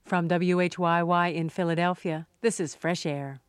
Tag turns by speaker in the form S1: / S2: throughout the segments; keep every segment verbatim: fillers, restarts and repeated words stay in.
S1: From W H Y Y in Philadelphia, this is Fresh Air.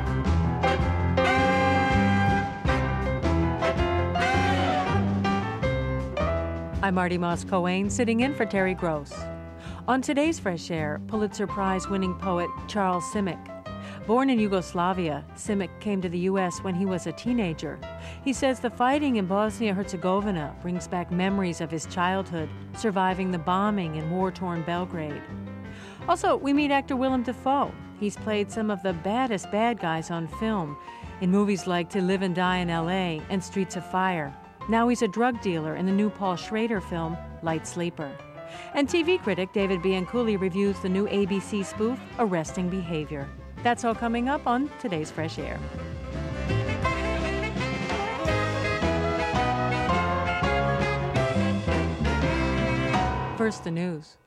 S1: I'm Marty Moss-Coane, sitting in for Terry Gross. On today's Fresh Air, Pulitzer Prize-winning poet Charles Simic. Born in Yugoslavia, Simic came to the U S when he was a teenager. He says the fighting in Bosnia-Herzegovina brings back memories of his childhood, surviving the bombing in war-torn Belgrade. Also, we meet actor Willem Dafoe. He's played some of the baddest bad guys on film in movies like To Live and Die in L A and Streets of Fire. Now he's a drug dealer in the new Paul Schrader film, Light Sleeper. And T V critic David Bianculli reviews the new A B C spoof, Arresting Behavior. That's all coming up on today's Fresh Air. First, the news.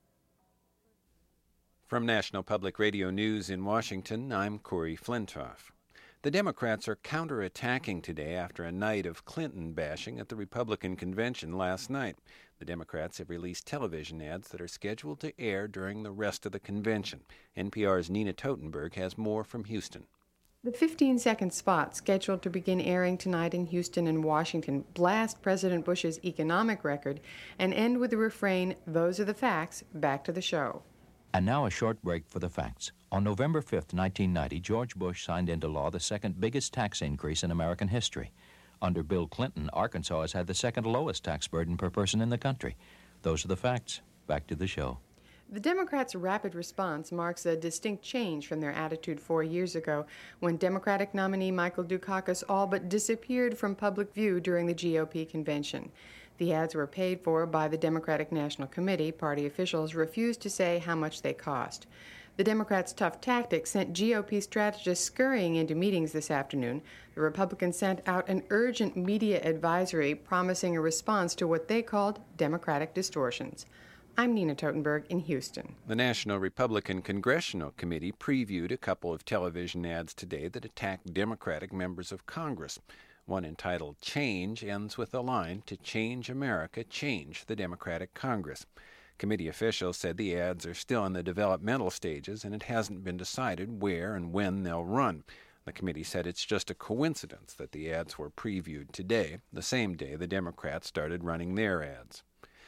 S2: From National Public Radio News in Washington, I'm Corey Flintoff. The Democrats are counterattacking today after a night of Clinton bashing at the Republican convention last night. The Democrats have released television ads that are scheduled to air during the rest of the convention. N P R's Nina Totenberg has more from Houston.
S3: The fifteen-second spot scheduled to begin airing tonight in Houston and Washington blast President Bush's economic record and end with the refrain, "Those are the facts, back to the show."
S4: And now a short break for the facts. On November fifth, nineteen ninety, George Bush signed into law the second biggest tax increase in American history. Under Bill Clinton, Arkansas has had the second lowest tax burden per person in the country. Those are the facts. Back to the show.
S3: The Democrats' rapid response marks a distinct change from their attitude four years ago when Democratic nominee Michael Dukakis all but disappeared from public view during the G O P convention. The ads were paid for by the Democratic National Committee. Party officials refused to say how much they cost. The Democrats' tough tactics sent G O P strategists scurrying into meetings this afternoon. The Republicans sent out an urgent media advisory promising a response to what they called Democratic distortions. I'm Nina Totenberg in Houston.
S2: The National Republican Congressional Committee previewed a couple of television ads today that attacked Democratic members of Congress. One entitled Change ends with the line, "To change America, change the Democratic Congress." Committee officials said the ads are still in the developmental stages and it hasn't been decided where and when they'll run. The committee said it's just a coincidence that the ads were previewed today, the same day the Democrats started running their ads.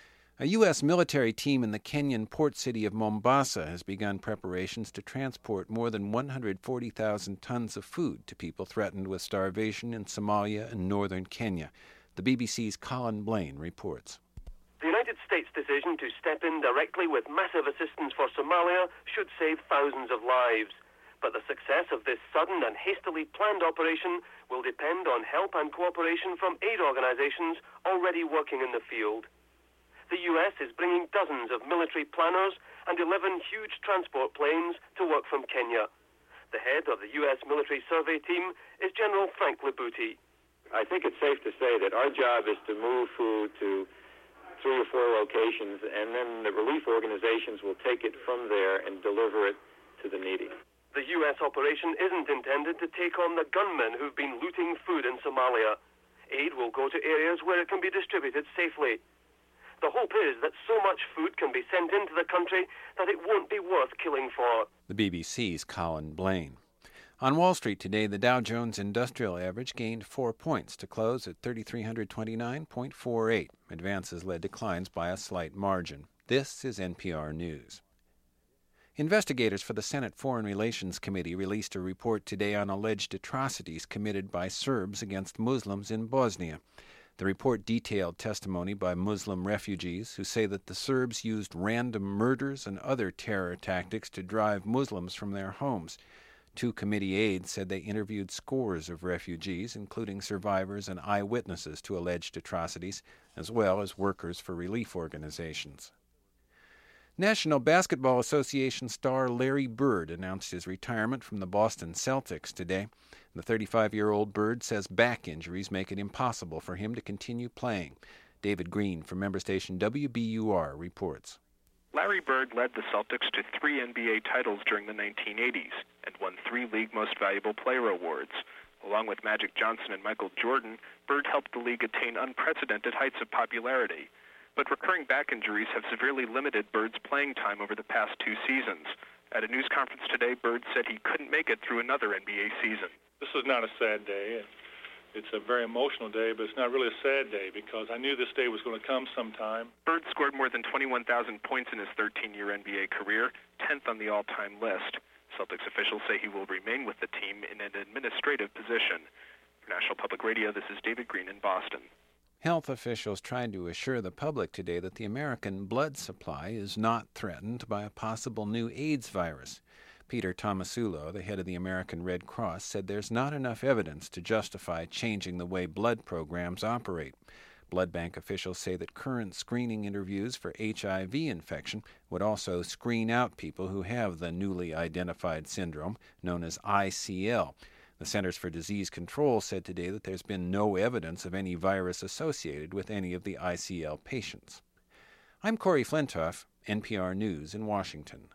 S2: A U S military team in the Kenyan port city of Mombasa has begun preparations to transport more than one hundred forty thousand tons of food to people threatened with starvation in Somalia and northern Kenya. The B B C's Colin Blaine reports.
S5: The United States' decision to step in directly with massive assistance for Somalia should save thousands of lives. But the success of this sudden and hastily planned operation will depend on help and cooperation from aid organizations already working in the field. The U S is bringing dozens of military planners and eleven huge transport planes to work from Kenya. The head of the U S military survey team is General Frank Libuti.
S6: I think it's safe to say that our job is to move food to three or four locations, and then the relief organizations will take it from there and deliver it to the needy.
S5: The U S operation isn't intended to take on the gunmen who've been looting food in Somalia. Aid will go to areas where it can be distributed safely. The hope is that so much food can be sent into the country that it won't be worth killing for.
S2: The B B C's Colin Blaine. On Wall Street today, the Dow Jones Industrial Average gained four points to close at three thousand three hundred twenty-nine point four eight. Advances led declines by a slight margin. This is N P R News. Investigators for the Senate Foreign Relations Committee released a report today on alleged atrocities committed by Serbs against Muslims in Bosnia. The report detailed testimony by Muslim refugees who say that the Serbs used random murders and other terror tactics to drive Muslims from their homes. Two committee aides said they interviewed scores of refugees, including survivors and eyewitnesses to alleged atrocities, as well as workers for relief organizations. National Basketball Association star Larry Bird announced his retirement from the Boston Celtics today. The thirty-five-year-old Bird says back injuries make it impossible for him to continue playing. David Green from member station W B U R reports.
S7: Larry Bird led the Celtics to three N B A titles during the nineteen eighties and won three League Most Valuable Player awards. Along with Magic Johnson and Michael Jordan, Bird helped the league attain unprecedented heights of popularity. but recurring back injuries have severely limited Bird's playing time over the past two seasons. At a news conference today, Bird said he couldn't make it through another N B A season.
S8: This was not a sad day. It's a very emotional day, but it's not really a sad day because I knew this day was going to come sometime.
S7: Bird scored more than twenty-one thousand points in his thirteen-year N B A career, tenth on the all-time list. Celtics officials say he will remain with the team in an administrative position. For National Public Radio, this is David Green in Boston.
S2: Health officials tried to assure the public today that the American blood supply is not threatened by a possible new AIDS virus. Peter Tomasulo, the head of the American Red Cross, said there's not enough evidence to justify changing the way blood programs operate. Blood bank officials say that current screening interviews for H I V infection would also screen out people who have the newly identified syndrome known as I C L. The Centers for Disease Control said today that there's been no evidence of any virus associated with any of the I C L patients. I'm Corey Flintoff, N P R News in Washington.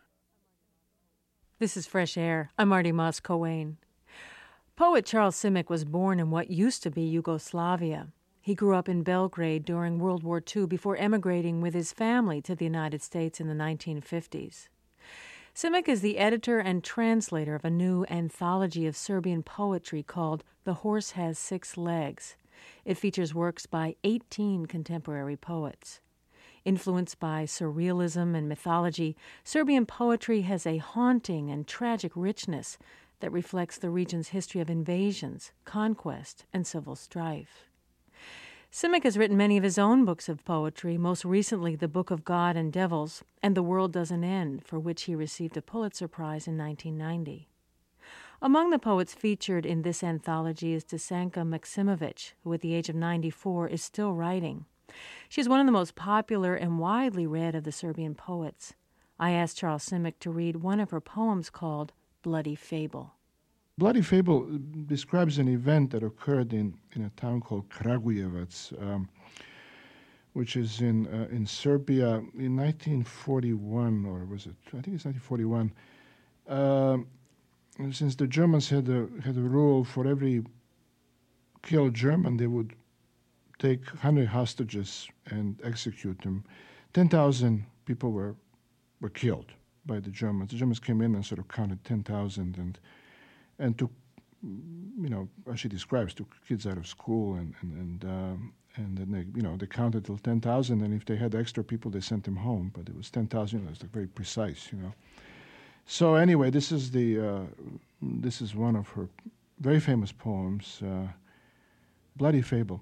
S1: This is Fresh Air. I'm Marty Moss-Coane. Poet Charles Simic was born in what used to be Yugoslavia. He grew up in Belgrade during World War Two before emigrating with his family to the United States in the nineteen fifties. Simic is the editor and translator of a new anthology of Serbian poetry called The Horse Has Six Legs. It features works by eighteen contemporary poets. Influenced by surrealism and mythology, Serbian poetry has a haunting and tragic richness that reflects the region's history of invasions, conquest, and civil strife. Simic has written many of his own books of poetry, most recently The Book of God and Devils and The World Doesn't End, for which he received a Pulitzer Prize in nineteen ninety. Among the poets featured in this anthology is Desanka Maksimovic, who at the age of ninety-four is still writing. She is one of the most popular and widely read of the Serbian poets. I asked Charles Simic to read one of her poems called Bloody Fable.
S9: Bloody Fable describes an event that occurred in, in a town called Kragujevac, um, which is in uh, in Serbia in nineteen forty-one, or was it? I think it's nineteen forty-one. Uh, since the Germans had a had a rule for every killed German, they would take one hundred hostages and execute them. ten thousand people were were killed by the Germans. The Germans came in and sort of counted ten thousand and and took, you know, as she describes, took kids out of school and and and, um, and then they, you know, they counted till ten thousand, and if they had extra people, they sent them home. But it was ten thousand. You know, it's like very precise, you know. So anyway, this is the uh, this is one of her very famous poems, uh, Bloody Fable.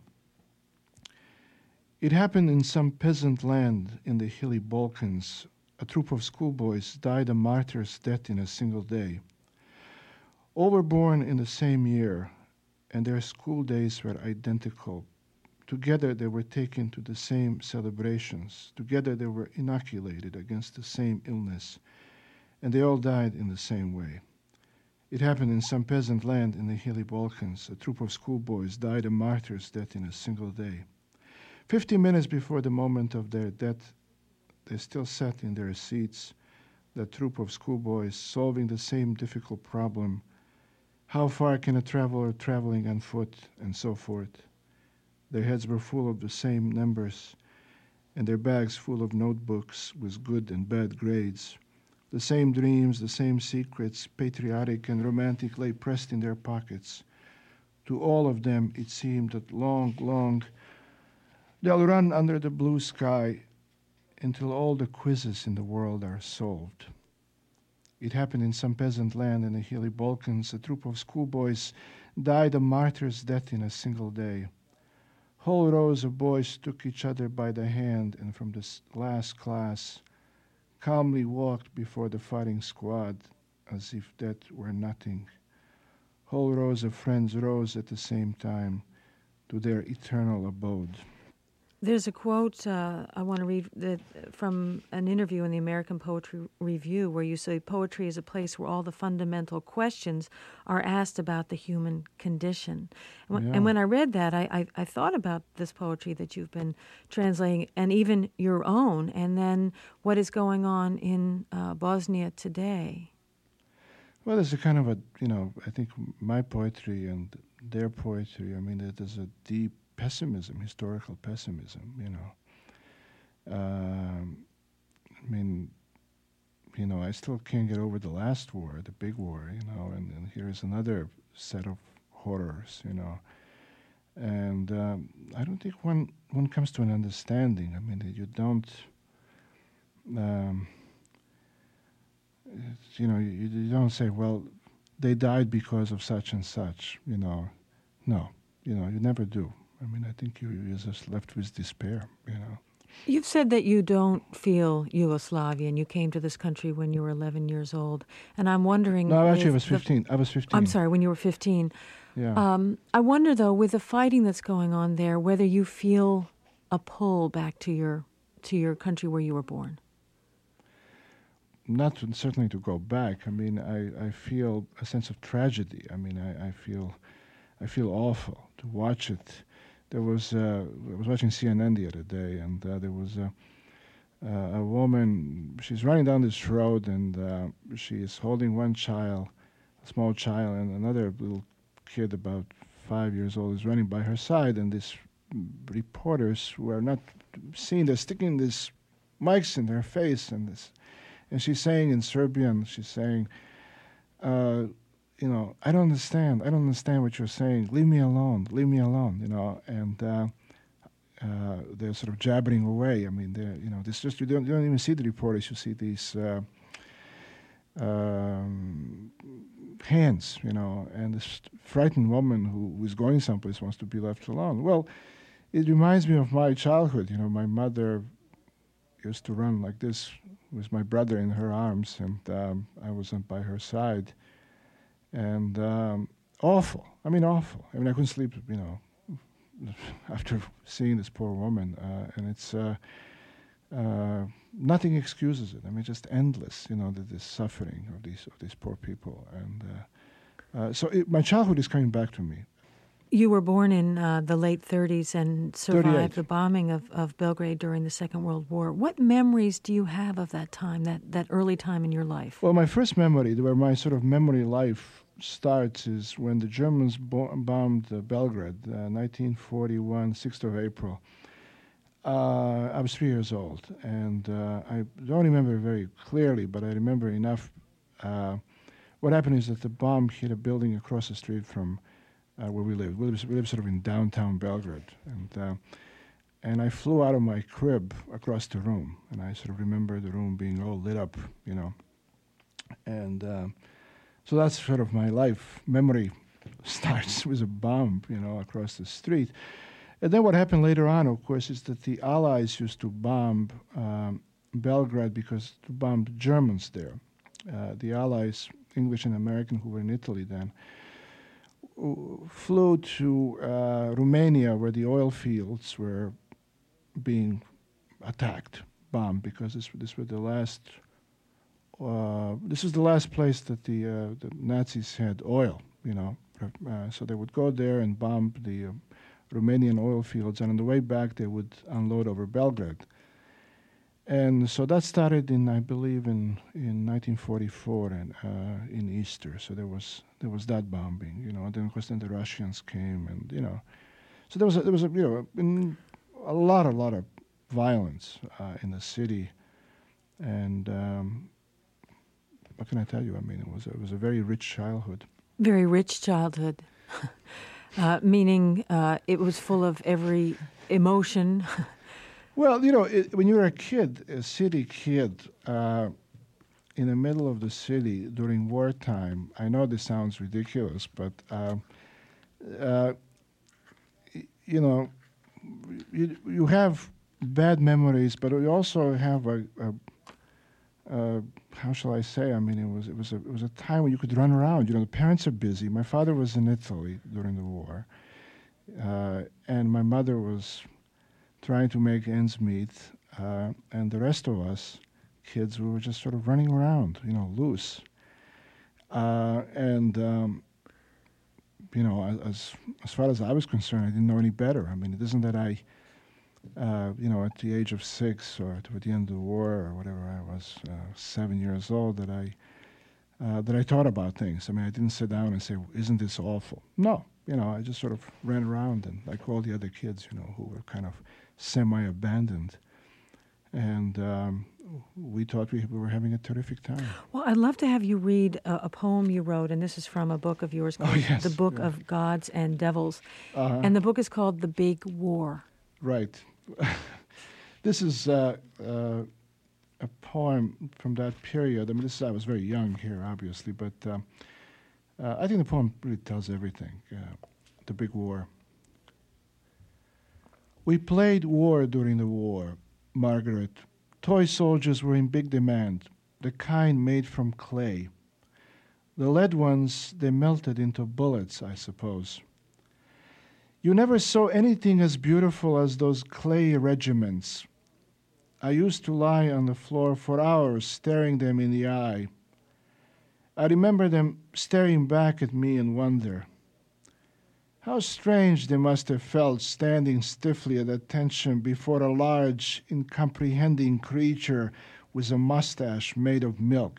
S9: It happened in some peasant land in the hilly Balkans. A troop of schoolboys died a martyr's death in a single day. All were born in the same year, and their school days were identical. Together they were taken to the same celebrations. Together they were inoculated against the same illness, and they all died in the same way. It happened in some peasant land in the hilly Balkans. A troop of schoolboys died a martyr's death in a single day. Fifty minutes before the moment of their death, they still sat in their seats, that troop of schoolboys, solving the same difficult problem. How far can a traveler traveling on foot, and so forth? Their heads were full of the same numbers, and their bags full of notebooks with good and bad grades. The same dreams, the same secrets, patriotic and romantic, lay pressed in their pockets. To all of them it seemed that long, long, they'll run under the blue sky until all the quizzes in the world are solved. It happened in some peasant land in the hilly Balkans. A troop of schoolboys died a martyr's death in a single day. Whole rows of boys took each other by the hand and from the last class calmly walked before the fighting squad as if that were nothing. Whole rows of friends rose at the same time to their eternal abode.
S1: There's a quote uh, I want to read that, from an interview in the American Poetry Review where you say poetry is a place where all the fundamental questions are asked about the human condition. And when,
S9: yeah.
S1: and when I read that, I, I, I thought about this poetry that you've been translating and even your own, and then what is going on in uh, Bosnia today.
S9: Well, there's a kind of a, you know, I think my poetry and their poetry, I mean, there's a deep pessimism, historical pessimism, you know. Um, I mean, you know, I still can't get over the last war, the big war, you know, and, and here's another set of horrors, you know. And um, I don't think one one comes to an understanding. I mean, that you don't, um, it's, you know, you, you don't say, well, they died because of such and such, you know. No, you know, you never do. I mean, I think you, you're just left with despair, you know.
S1: You've said that you don't feel Yugoslavian. You came to this country when you were eleven years old. And I'm wondering...
S9: No, actually, I was fifteen. I was fifteen.
S1: I'm sorry, when you were fifteen.
S9: Yeah.
S1: Um, I wonder, though, with the fighting that's going on there, whether you feel a pull back to your to your country where you were born.
S9: Not to, certainly to go back. I mean, I, I feel a sense of tragedy. I mean, I, I feel I feel awful to watch it. There was uh, I was watching C N N the other day, and uh, there was a, uh, a woman. She's running down this road, and uh, she is holding one child, a small child, and another little kid about five years old is running by her side, and these reporters who are not seeing, they're sticking these mics in their face, and this, and she's saying in Serbian, she's saying, uh, you know, I don't understand, I don't understand what you're saying, leave me alone, leave me alone, you know, and uh, uh, they're sort of jabbering away. I mean, they're, you know, this just, you don't, you don't even see the reporters, you see these uh, um, hands, you know, and this frightened woman who was going someplace wants to be left alone. Well, it reminds me of my childhood. You know, my mother used to run like this with my brother in her arms, and um, I was by her side. And um, awful. I mean, awful. I mean, I couldn't sleep, you know, after seeing this poor woman. Uh, and it's... Uh, Uh, nothing excuses it. I mean, just endless, you know, the, the suffering of these of these poor people. And uh, uh, so it, my childhood is coming back to me.
S1: You were born in uh, the late thirties and survived
S9: thirty-eight.
S1: the bombing of, of Belgrade during the Second World War. What memories do you have of that time, that, that early time in your life?
S9: Well, my first memory, where my sort of memory life starts, is when the Germans bo- bombed uh, Belgrade, uh, nineteen forty-one, sixth of April. Uh, I was three years old, and uh, I don't remember very clearly, but I remember enough. Uh, what happened is that the bomb hit a building across the street from uh, where we lived. We lived, we lived sort of in downtown Belgrade, and uh, and I flew out of my crib across the room, and I sort of remember the room being all lit up, you know. And uh, so that's sort of my life memory starts with a bomb, you know, across the street. And then what happened later on, of course, is that the Allies used to bomb um, Belgrade because to bomb Germans there. Uh, the Allies, English and American, who were in Italy then, w- flew to uh, Romania, where the oil fields were being attacked, bombed, because this this was the last. Uh, this is the last place that the uh, the Nazis had oil, you know. Uh, so they would go there and bomb the Uh, Romanian oil fields, and on the way back they would unload over Belgrade. And so that started in, I believe, in, in nineteen forty-four, and uh, in Easter. So there was there was that bombing, you know. And then of course then the Russians came, and you know, so there was a, there was a you know in a lot a lot of violence uh, in the city, and um, what can I tell you? I mean, it was a, it was a very rich childhood.
S1: Very rich childhood. Uh, meaning uh, it was full of every emotion.
S9: Well, you know, it, when you're a kid, a city kid, uh, in the middle of the city during wartime, I know this sounds ridiculous, but, uh, uh, y- you know, you, you have bad memories, but you also have a, a Uh, how shall I say? I mean, it was it was a it was a time when you could run around. You know, the parents are busy. My father was in Italy during the war, uh, and my mother was trying to make ends meet, uh, and the rest of us kids, we were just sort of running around, you know, loose. Uh, and um, you know, as as far as I was concerned, I didn't know any better. I mean, it isn't that I. Uh, you know, at the age of six or toward the end of the war or whatever, I was uh, seven years old, that I uh, that I thought about things. I mean, I didn't sit down and say, "Isn't this awful?" No, you know, I just sort of ran around, and like all the other kids, you know, who were kind of semi-abandoned. and um, we thought we were having a terrific time.
S1: Well, I'd love to have you read a, a poem you wrote, and this is from a book of yours called
S9: oh, yes,
S1: The Book
S9: yeah.
S1: of Gods and Devils.
S9: Uh-huh.
S1: And the book is called The Big War.
S9: Right. This is uh, uh, a poem from that period. I mean, this is, I was very young here, obviously, but um, uh, I think the poem really tells everything. Uh, the Big War. We played war during the war, Margaret. Toy soldiers were in big demand, the kind made from clay. The lead ones, they melted into bullets, I suppose. You never saw anything as beautiful as those clay regiments. I used to lie on the floor for hours staring them in the eye. I remember them staring back at me in wonder. How strange they must have felt standing stiffly at attention before a large, incomprehending creature with a mustache made of milk.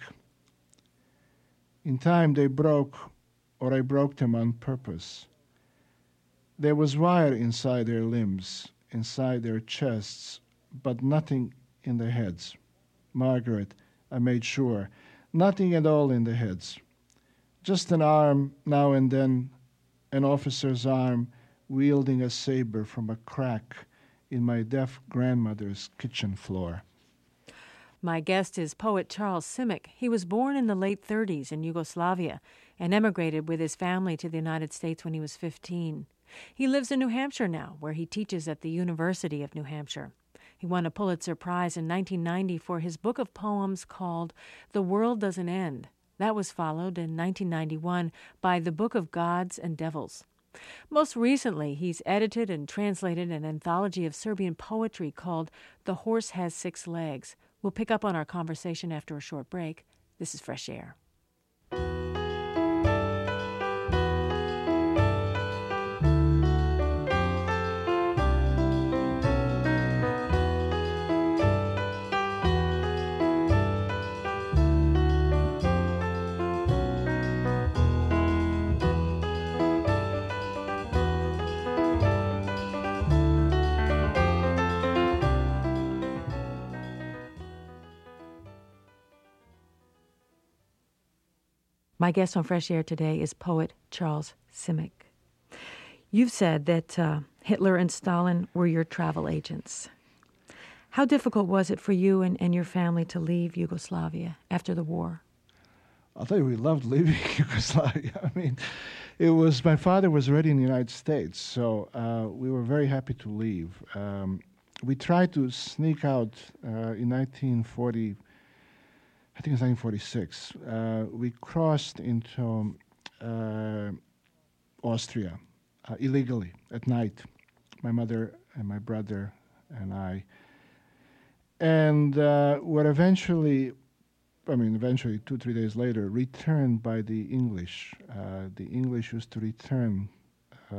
S9: In time they broke, or I broke them on purpose. There was wire inside their limbs, inside their chests, but nothing in the heads. Margaret, I made sure, nothing at all in the heads. Just an arm now and then, an officer's arm wielding a saber from a crack in my deaf grandmother's kitchen floor.
S1: My guest is poet Charles Simic. He was born in the late thirties in Yugoslavia and emigrated with his family to the United States when he was fifteen. He lives in New Hampshire now, where he teaches at the University of New Hampshire. He won a Pulitzer Prize in nineteen ninety for his book of poems called The World Doesn't End. That was followed in nineteen ninety-one by The Book of Gods and Devils. Most recently, he's edited and translated an anthology of Serbian poetry called The Horse Has Six Legs. We'll pick up on our conversation after a short break. This is Fresh Air. My guest on Fresh Air today is poet Charles Simic. You've said that uh, Hitler and Stalin were your travel agents. How difficult was it for you and, and your family to leave Yugoslavia after the war?
S9: I'll tell you, we loved leaving Yugoslavia. I mean, it was, my father was already in the United States, so uh, we were very happy to leave. Um, we tried to sneak out uh, in nineteen forty, I think it's nineteen forty-six. Uh, we crossed into uh, Austria uh, illegally at night, my mother and my brother and I. And uh, were eventually, I mean, eventually, two, three days later, returned by the English. Uh, the English used to return uh,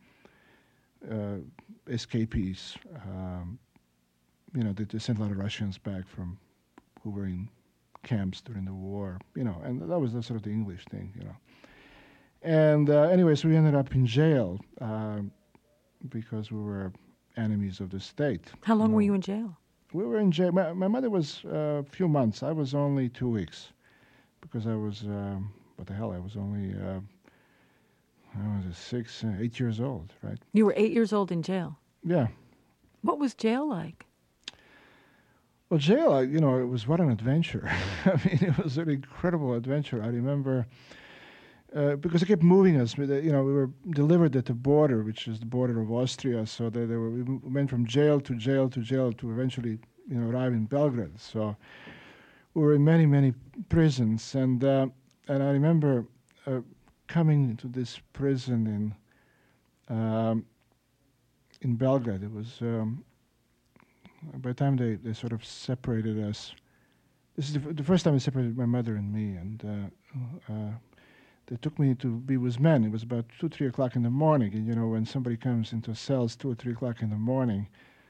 S9: uh, escapees. Um, you know, they, they sent a lot of Russians back from who were in camps during the war, you know, and that was the, sort of the English thing, you know. And uh, anyways, we ended up in jail uh, because we were enemies of the state.
S1: How long
S9: you know.
S1: were you in jail?
S9: We were in jail. My, my mother was uh, a few months. I was only two weeks because I was, um, what the hell, I was only, uh, I was six, uh, eight years old, right?
S1: You were eight years old in jail?
S9: Yeah.
S1: What was jail like?
S9: Well, jail, you know, it was what an adventure. I mean, it was an incredible adventure. I remember, uh, because they kept moving us. You know, we were delivered at the border, which is the border of Austria. So they, they were, we went from jail to jail to jail to eventually, you know, arrive in Belgrade. So we were in many, many prisons. And uh, and I remember uh, coming into this prison in um, in Belgrade. It was... Um, By the time they, they sort of separated us, this is the, f- the first time they separated my mother and me, and uh, uh, they took me to be with men. It was about two, three o'clock in the morning, and you know, when somebody comes into cells two or three o'clock in the morning,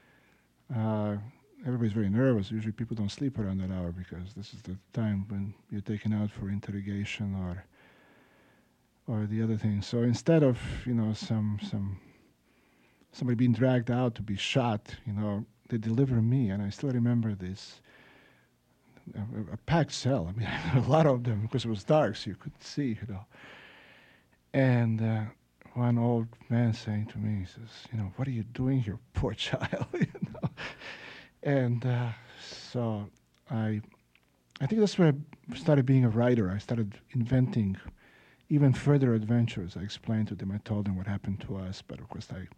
S9: uh, everybody's very nervous. Usually people don't sleep around that hour because this is the time when you're taken out for interrogation or or the other thing. So instead of, you know, some some somebody being dragged out to be shot, you know, they deliver me, and I still remember this, a, a packed cell. I mean, a lot of them, because it was dark, so you couldn't see, you know. And uh, one old man saying to me, he says, you know, what are you doing here, poor child, you know. And uh, so I, I think that's where I started being a writer. I started inventing even further adventures. I explained to them, I told them what happened to us, but of course I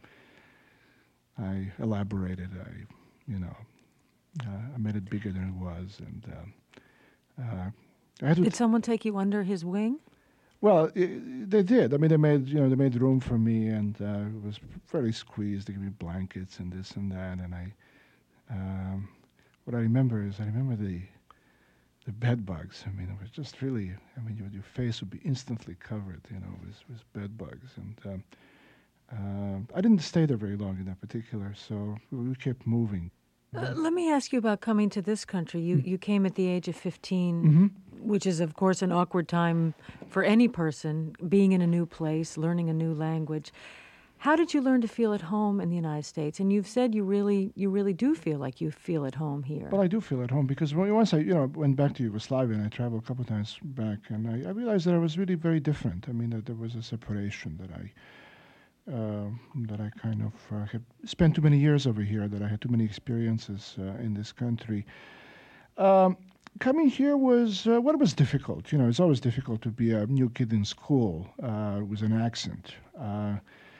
S9: I elaborated, I, you know, uh, I made it bigger than it was. And um, uh, I had to
S1: Did
S9: t-
S1: someone take you under his wing?
S9: Well, it, they did. I mean, they made, you know, they made room for me, and uh, it was very squeezed. They gave me blankets and this and that, and I, um, what I remember is, I remember the the bed bugs. I mean, it was just really, I mean, your, your face would be instantly covered, you know, with, with bed bugs. And um, uh, I didn't stay there very long in that particular, so we kept moving.
S1: Uh, let me ask you about coming to this country. You you came at the age of fifteen,
S9: Mm-hmm.
S1: which is, of course, an awkward time for any person, being in a new place, learning a new language. How did you learn to feel at home in the United States? And you've said you really you really do feel like you feel at home here.
S9: Well, I do feel at home because when, once I, you know, went back to Yugoslavia, and I traveled a couple of times back, and I, I realized that I was really very different. I mean, that there was a separation that I, uh, that I kind of uh, had spent too many years over here, that I had too many experiences uh, in this country. Um, coming here was, uh, well, it was difficult. You know, it's always difficult to be a new kid in school uh, with an accent. Uh,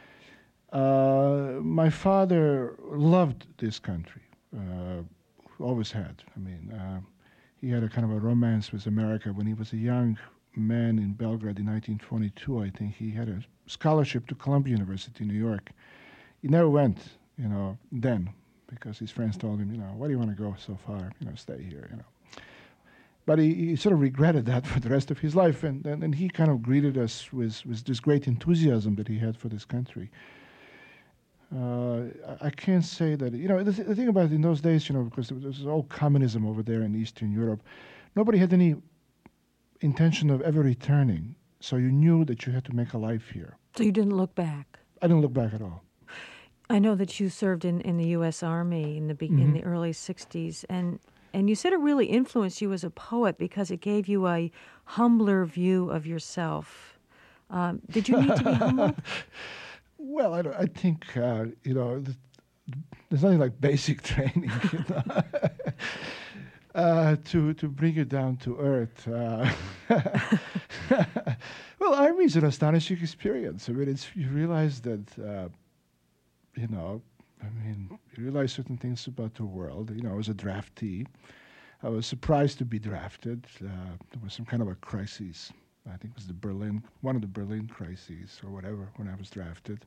S9: Uh, my father loved this country, uh, always had. I mean, uh, he had a kind of a romance with America when he was a young man in Belgrade in nineteen twenty-two. I think he had a scholarship to Columbia University in New York. He never went, you know, then, because his friends told him, you know, why do you want to go so far? You know, stay here, you know. But he, he sort of regretted that for the rest of his life, and, and, and he kind of greeted us with, with this great enthusiasm that he had for this country. Uh, I, I can't say that, you know, the, th- the thing about it in those days, you know, because there was all communism over there in Eastern Europe, nobody had any intention of ever returning. So you knew that you had to make a life here.
S1: So you didn't look back?
S9: I didn't look back at all.
S1: I know that you served in, in the U S Army in the be-
S9: Mm-hmm.
S1: in the early sixties, and and you said it really influenced you as a poet because it gave you a humbler view of yourself. Um, did you need to be humble?
S9: Well, I, don't, I think, uh, you know, th- there's nothing like basic training, you know, uh, to, to bring you down to earth. Uh, well, Army is an astonishing experience. I mean, it's, you realize that, uh, you know, I mean, you realize certain things about the world. You know, I was a draftee. I was surprised to be drafted. Uh, there was some kind of a crisis. I think it was the Berlin, one of the Berlin crises or whatever, when I was drafted.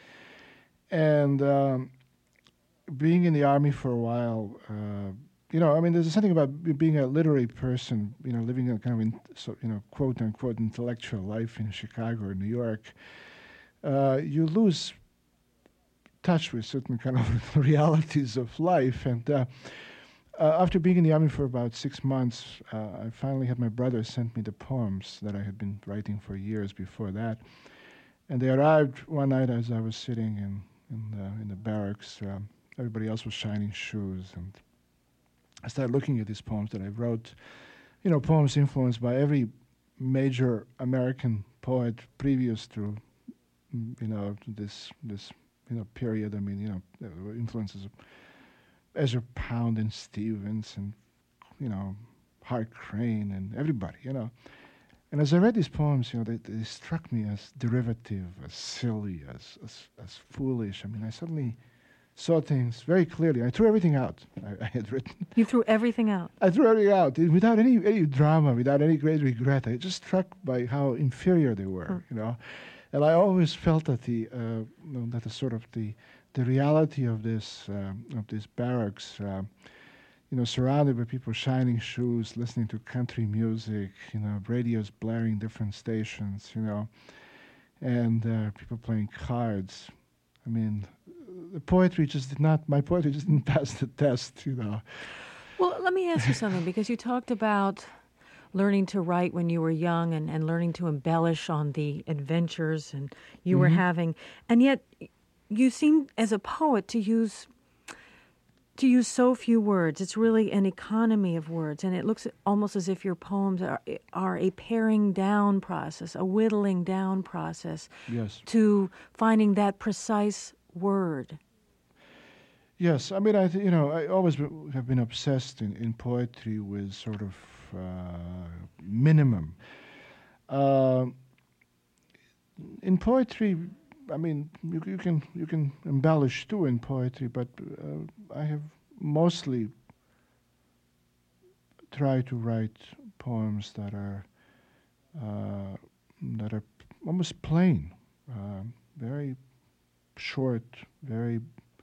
S9: And um, being in the Army for a while, uh, you know, I mean, there's something about b- being a literary person, you know, living a kind of, in, so, you know, quote unquote intellectual life in Chicago or New York. Uh, you lose touch with certain kind of realities of life. And uh, Uh, after being in the Army for about six months, uh, I finally had my brother send me the poems that I had been writing for years before that. And they arrived one night as I was sitting in, in, the, in the barracks. Um, everybody else was shining shoes. And I started looking at these poems that I wrote, you know, poems influenced by every major American poet previous to, you know, this, this you know, period. I mean, you know, influences of Ezra Pound and Stevens and, you know, Hart Crane and everybody, you know. And as I read these poems, you know, they, they struck me as derivative, as silly, as, as as foolish. I mean, I suddenly saw things very clearly. I threw everything out I, I had written.
S1: You threw everything out?
S9: I threw everything out without any, any drama, without any great regret. I was just struck by how inferior they were, mm. you know. And I always felt that the, uh, you know, that the sort of the, the reality of this um, of this barracks, uh, you know, surrounded by people shining shoes, listening to country music, you know, radios blaring different stations, you know, and uh, people playing cards. I mean, the poetry just did not. My poetry just didn't pass the test, you know.
S1: Well, let me ask you something, because you talked about learning to write when you were young and, and learning to embellish on the adventures and you mm-hmm. were having, and yet you seem, as a poet, to use to use so few words. It's really an economy of words, and it looks almost as if your poems are, are a paring down process, a whittling down process
S9: yes.
S1: to finding that precise word.
S9: Yes, I mean, I th- you know, I always b- have been obsessed in, in poetry with sort of uh, minimum. Uh, in poetry, I mean, you, you can you can embellish too in poetry, but uh, I have mostly tried to write poems that are uh, that are almost plain, uh, very short, very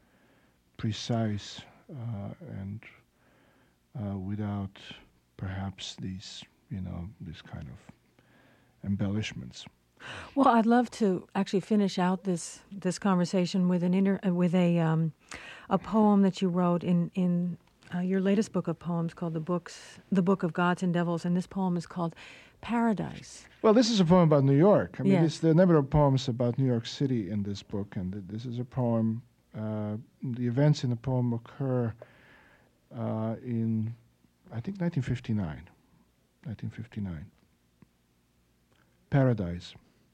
S9: precise, uh, and uh, without perhaps these, you know, this kind of embellishments.
S1: Well, I'd love to actually finish out this this conversation with an inter, uh, with a um, a poem that you wrote in in uh, your latest book of poems called the books the Book of Gods and Devils, and this poem is called Paradise.
S9: Well, this is a poem about New York. I mean,
S1: Yes.
S9: this, there are a number of poems about New York City in this book, and th- this is a poem. Uh, the events in the poem occur uh, in, I think, nineteen fifty-nine. nineteen fifty-nine. Paradise.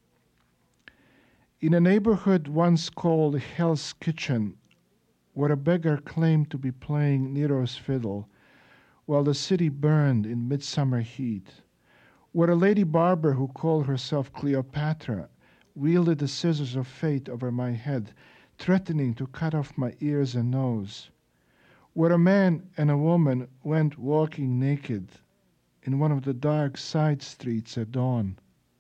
S9: In a neighborhood once called Hell's Kitchen, where a beggar claimed to be playing Nero's fiddle while the city burned in midsummer heat, where a lady barber who called herself Cleopatra wielded the scissors of fate over my head, threatening to cut off my ears and nose, where a man and a woman went walking naked in one of the dark side streets at dawn.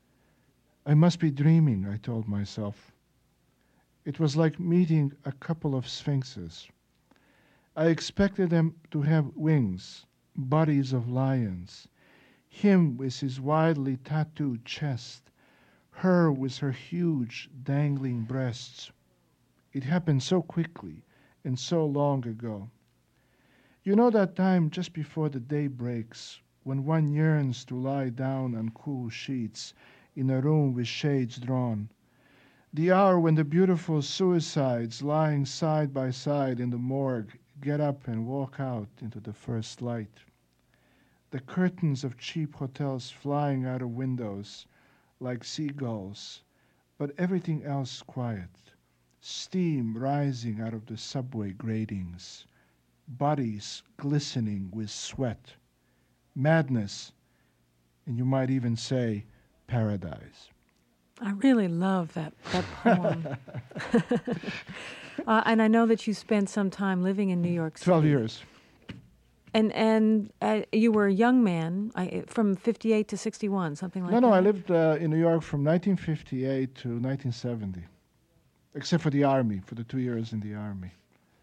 S9: I must be dreaming, I told myself. It was like meeting a couple of sphinxes. I expected them to have wings, bodies of lions, him with his widely tattooed chest, her with her huge, dangling breasts. It happened so quickly and so long ago. You know that time just before the day breaks, when one yearns to lie down on cool sheets in a room with shades drawn. The hour when the beautiful suicides lying side by side in the morgue get up and walk out into the first light. The curtains of cheap hotels flying out of windows like seagulls, but everything else quiet. Steam rising out of the subway gratings. Bodies glistening with sweat. Madness, and you might even say paradise.
S1: I really love that, that poem. uh, and I know that you spent some time living in New York City.
S9: Twelve years.
S1: And and uh, you were a young man, I, from fifty-eight to sixty-one, something like
S9: no,
S1: that?
S9: No, no, I lived uh, in New York from nineteen fifty-eight to nineteen seventy, except for the Army, for the two years in the Army.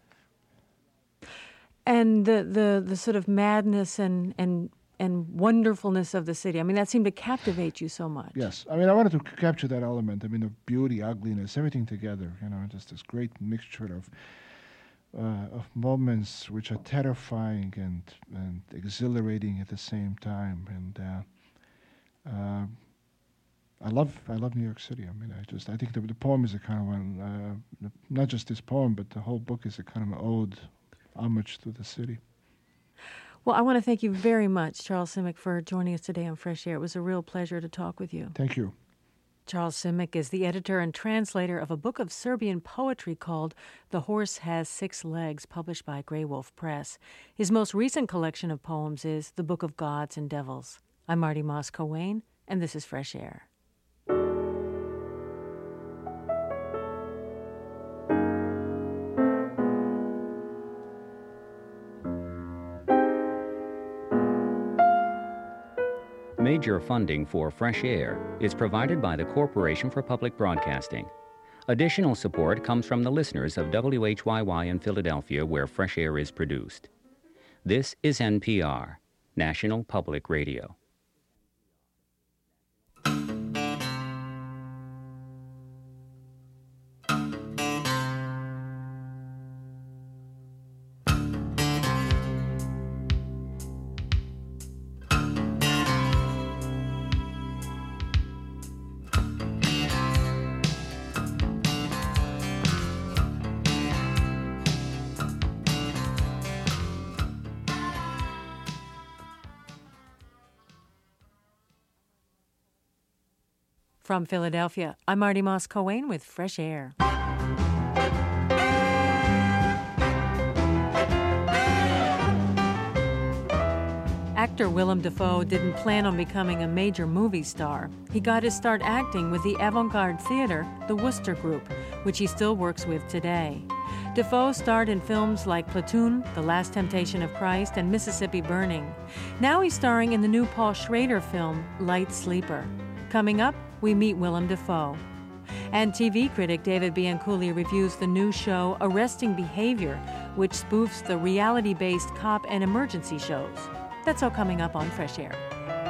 S1: And the, the, the sort of madness and, and and wonderfulness of the city. I mean, that seemed to captivate you so much.
S9: Yes. I mean, I wanted to c- capture that element. I mean, of beauty, ugliness, everything together. You know, just this great mixture of uh, of moments which are terrifying and and exhilarating at the same time. And uh, uh, I love I love New York City. I mean, I just I think the, the poem is a kind of one. Uh, not just this poem, but the whole book is a kind of an ode, homage to the city.
S1: Well, I want to thank you very much, Charles Simic, for joining us today on Fresh Air. It was a real pleasure to talk with you.
S9: Thank you.
S1: Charles Simic is the editor and translator of a book of Serbian poetry called The Horse Has Six Legs, published by Grey Wolf Press. His most recent collection of poems is The Book of Gods and Devils. I'm Marty Moss-Coane, and this is Fresh Air.
S10: Major funding for Fresh Air is provided by the Corporation for Public Broadcasting. Additional support comes from the listeners of W H Y Y in Philadelphia, where Fresh Air is produced. This is N P R, National Public Radio.
S1: From Philadelphia, I'm Marty Moss Coane with Fresh Air. Actor Willem Dafoe didn't plan on becoming a major movie star. He got his start acting with the avant-garde theater, the Wooster Group, which he still works with today. Dafoe starred in films like Platoon, The Last Temptation of Christ, and Mississippi Burning. Now he's starring in the new Paul Schrader film, Light Sleeper. Coming up, we meet Willem Dafoe. And T V critic David Bianculli reviews the new show Arresting Behavior, which spoofs the reality-based cop and emergency shows. That's all coming up on Fresh Air.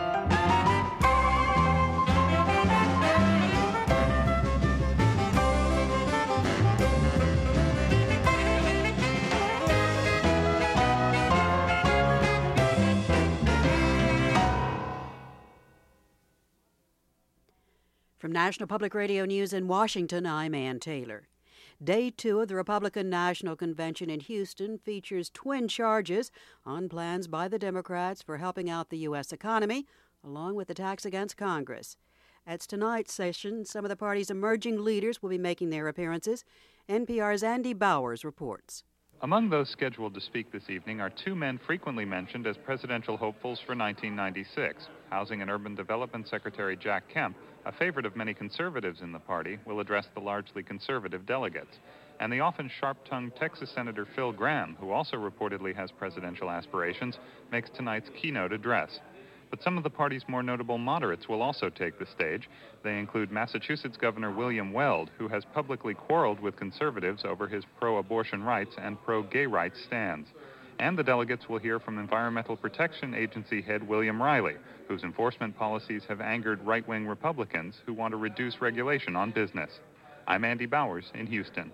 S11: From National Public Radio News in Washington, I'm Ann Taylor. Day two of the Republican National Convention in Houston features twin charges on plans by the Democrats for helping out the U S economy, along with attacks against Congress. At tonight's session, some of the party's emerging leaders will be making their appearances. N P R's Andy Bowers reports.
S12: Among those scheduled to speak this evening are two men frequently mentioned as presidential hopefuls for nineteen ninety-six. Housing and Urban Development Secretary Jack Kemp, a favorite of many conservatives in the party, will address the largely conservative delegates. And the often sharp-tongued Texas Senator Phil Gramm, who also reportedly has presidential aspirations, makes tonight's keynote address. But some of the party's more notable moderates will also take the stage. They include Massachusetts Governor William Weld, who has publicly quarreled with conservatives over his pro-abortion rights and pro-gay rights stands. And the delegates will hear from Environmental Protection Agency head William Riley, whose enforcement policies have angered right-wing Republicans who want to reduce regulation on business. I'm Andy Bowers in Houston.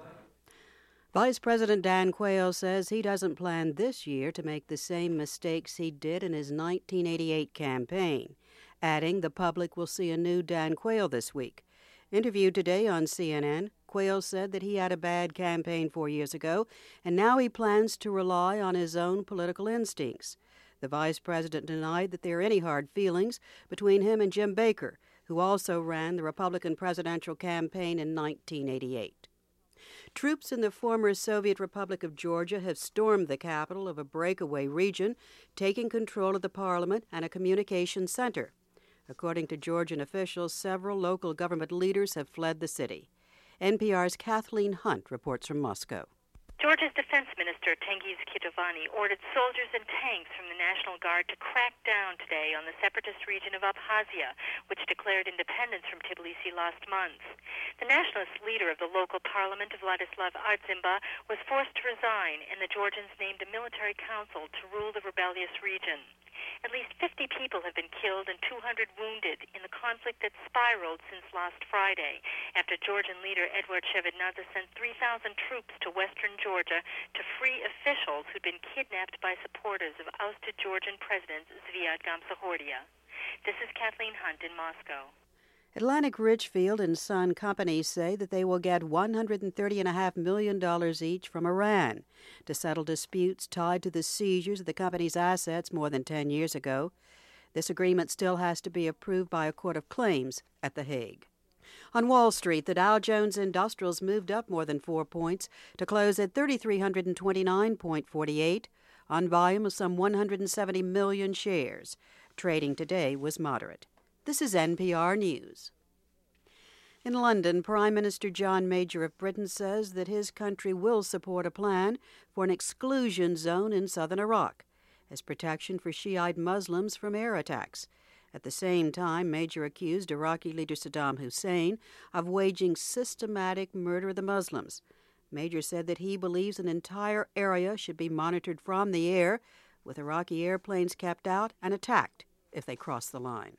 S11: Vice President Dan Quayle says he doesn't plan this year to make the same mistakes he did in his nineteen eighty-eight campaign, adding the public will see a new Dan Quayle this week. Interviewed today on C N N, Quayle said that he had a bad campaign four years ago, and now he plans to rely on his own political instincts. The vice president denied that there are any hard feelings between him and Jim Baker, who also ran the Republican presidential campaign in nineteen eighty-eight. Troops in the former Soviet Republic of Georgia have stormed the capital of a breakaway region, taking control of the parliament and a communications center. According to Georgian officials, several local government leaders have fled the city. N P R's Kathleen Hunt reports from Moscow.
S13: Georgia's Defense Minister Tengiz Kitovani ordered soldiers and tanks from the National Guard to crack down today on the separatist region of Abkhazia, which declared independence from Tbilisi last month. The nationalist leader of the local parliament, Vladislav Artsimba, was forced to resign, and the Georgians named a military council to rule the rebellious region. At least fifty people have been killed and two hundred wounded in the conflict that spiraled since last Friday, after Georgian leader Eduard Shevardnadze sent three thousand troops to western Georgia to free officials who'd been kidnapped by supporters of ousted Georgian President Zviad Gamsahordia. This is Kathleen Hunt in Moscow.
S11: Atlantic Richfield and Son companies say that they will get one hundred thirty point five million dollars each from Iran to settle disputes tied to the seizures of the company's assets more than ten years ago. This agreement still has to be approved by a court of claims at The Hague. On Wall Street, the Dow Jones Industrials moved up more than four points to close at three thousand three hundred twenty-nine point four eight on volume of some one hundred seventy million shares. Trading today was moderate. This is N P R News. In London, Prime Minister John Major of Britain says that his country will support a plan for an exclusion zone in southern Iraq as protection for Shiite Muslims from air attacks. At the same time, Major accused Iraqi leader Saddam Hussein of waging systematic murder of the Muslims. Major said that he believes an entire area should be monitored from the air, with Iraqi airplanes kept out and attacked if they cross the line.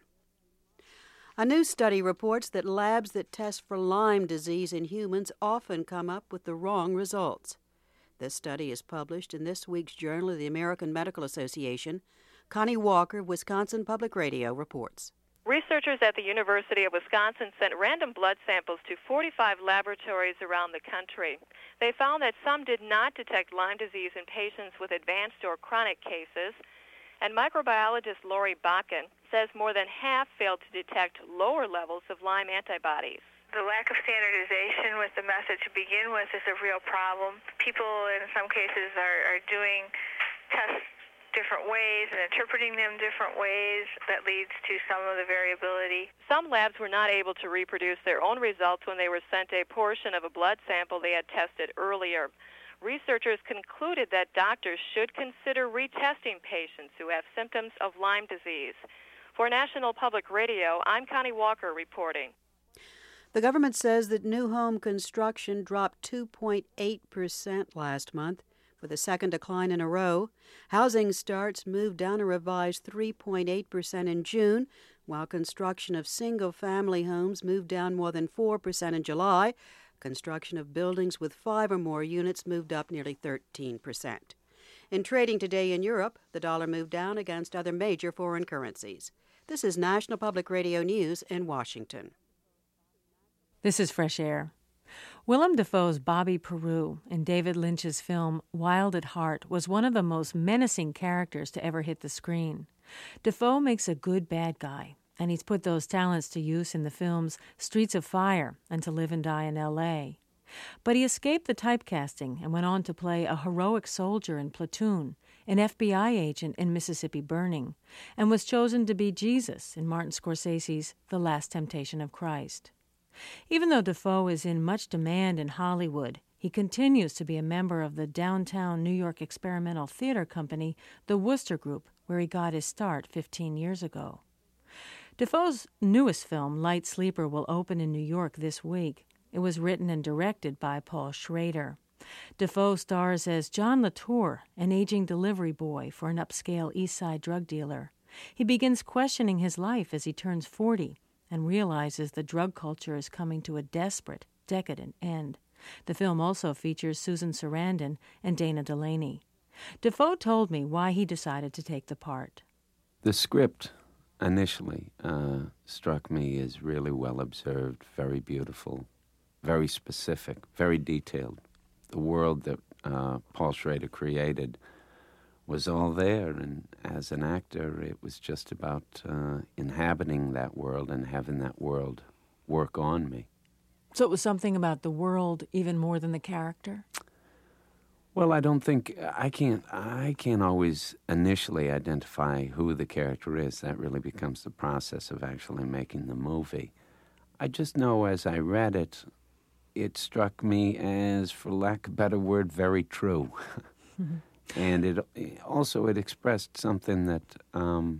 S11: A new study reports that labs that test for Lyme disease in humans often come up with the wrong results. This study is published in this week's Journal of the American Medical Association. Connie Walker, Wisconsin Public Radio, reports.
S14: Researchers at the University of Wisconsin sent random blood samples to forty-five laboratories around the country. They found that some did not detect Lyme disease in patients with advanced or chronic cases. And microbiologist Lori Bakken says more than half failed to detect lower levels of Lyme antibodies.
S15: The lack of standardization with the method to begin with is a real problem. People in some cases are, are doing tests different ways and interpreting them different ways. That leads to some of the variability.
S14: Some labs were not able to reproduce their own results when they were sent a portion of a blood sample they had tested earlier. Researchers concluded that doctors should consider retesting patients who have symptoms of Lyme disease. For National Public Radio, I'm Connie Walker reporting.
S11: The government says that new home construction dropped two point eight percent last month, with a second decline in a row. Housing starts moved down a revised three point eight percent in June, while construction of single-family homes moved down more than four percent in July. Construction of buildings with five or more units moved up nearly thirteen percent. In trading today in Europe, the dollar moved down against other major foreign currencies. This is National Public Radio News in Washington.
S1: This is Fresh Air. Willem Dafoe's Bobby Peru in David Lynch's film Wild at Heart was one of the most menacing characters to ever hit the screen. Dafoe makes a good bad guy, and he's put those talents to use in the films Streets of Fire and To Live and Die in L A. But he escaped the typecasting and went on to play a heroic soldier in Platoon, an F B I agent in Mississippi Burning, and was chosen to be Jesus in Martin Scorsese's The Last Temptation of Christ. Even though Dafoe is in much demand in Hollywood, he continues to be a member of the downtown New York experimental theater company, the Wooster Group, where he got his start fifteen years ago. Dafoe's newest film, Light Sleeper, will open in New York this week. It was written and directed by Paul Schrader. Dafoe stars as John Latour, an aging delivery boy for an upscale East Side drug dealer. He begins questioning his life as he turns forty and realizes the drug culture is coming to a desperate, decadent end. The film also features Susan Sarandon and Dana Delaney. Dafoe told me why he decided to take the part.
S16: The script initially uh, struck me as really well observed, very beautiful, very specific, very detailed. The world that uh, Paul Schrader created was all there, and as an actor, it was just about uh, inhabiting that world and having that world work on me.
S1: So it was something about the world even more than the character?
S16: Well, I don't think, I can't, I can't always initially identify who the character is. That really becomes the process of actually making the movie. I just know as I read it, it struck me as, for lack of a better word, very true. Mm-hmm. And it also, it expressed something that um,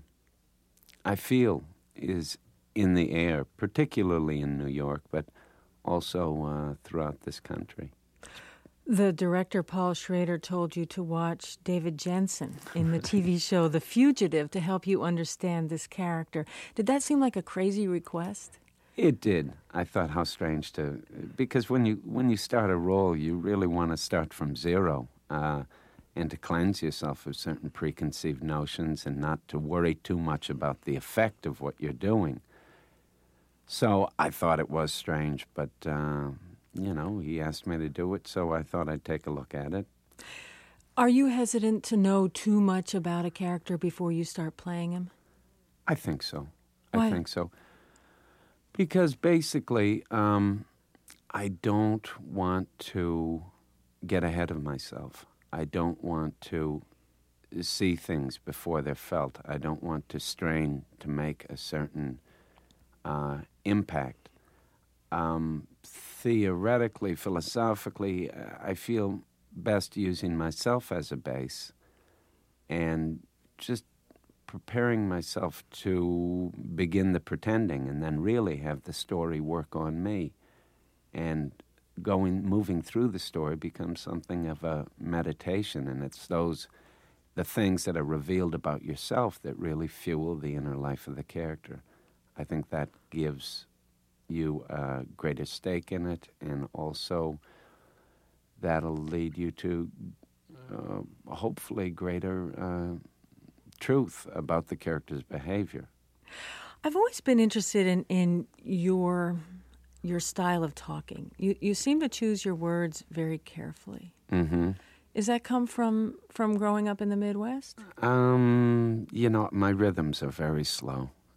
S16: I feel is in the air, particularly in New York, but also uh, throughout this country.
S1: The director, Paul Schrader, told you to watch David Jensen in the T V show The Fugitive to help you understand this character. Did that seem like a crazy request?
S16: It did. I thought how strange to... Because when you when you start a role, you really want to start from zero. Uh, and to cleanse yourself of certain preconceived notions and not to worry too much about the effect of what you're doing. So I thought it was strange, but, uh, you know, he asked me to do it, so I thought I'd take a look at it.
S1: Are you hesitant to know too much about a character before you start playing him?
S16: I think so.
S1: Why?
S16: I think so. Because basically, um, I don't want to get ahead of myself. I don't want to see things before they're felt. I don't want to strain to make a certain uh, impact. Um, theoretically, philosophically, I feel best using myself as a base and just preparing myself to begin the pretending and then really have the story work on me. And going, moving through the story becomes something of a meditation, and it's those, the things that are revealed about yourself that really fuel the inner life of the character. I think that gives you a greater stake in it, and also that'll lead you to uh, hopefully greater uh, truth about the character's behavior.
S1: I've always been interested in, in your your style of talking. You you seem to choose your words very carefully.
S16: Mm-hmm.
S1: Does that come from, from growing up in the Midwest?
S16: Um, you know, my rhythms are very slow.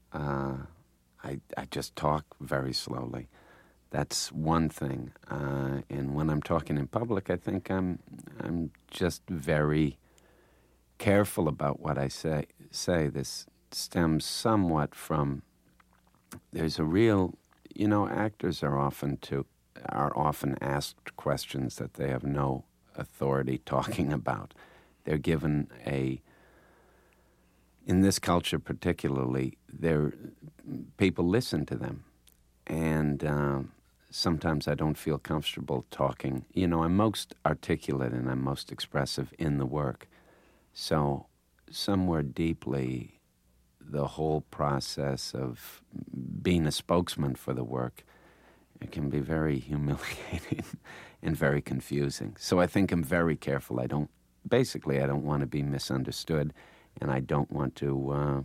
S16: Uh, I, I just talk very slowly. That's one thing. Uh, and when I'm talking in public, I think I'm I'm just very careful about what I say. Say this stems somewhat from. There's a real, you know, actors are often to are often asked questions that they have no authority talking about. They're given a. In this culture, particularly, there people listen to them, and. Um, Sometimes I don't feel comfortable talking. You know, I'm most articulate and I'm most expressive in the work. So somewhere deeply, the whole process of being a spokesman for the work, it can be very humiliating and very confusing. So I think I'm very careful. I don't, basically, I don't want to be misunderstood, and I don't want to uh,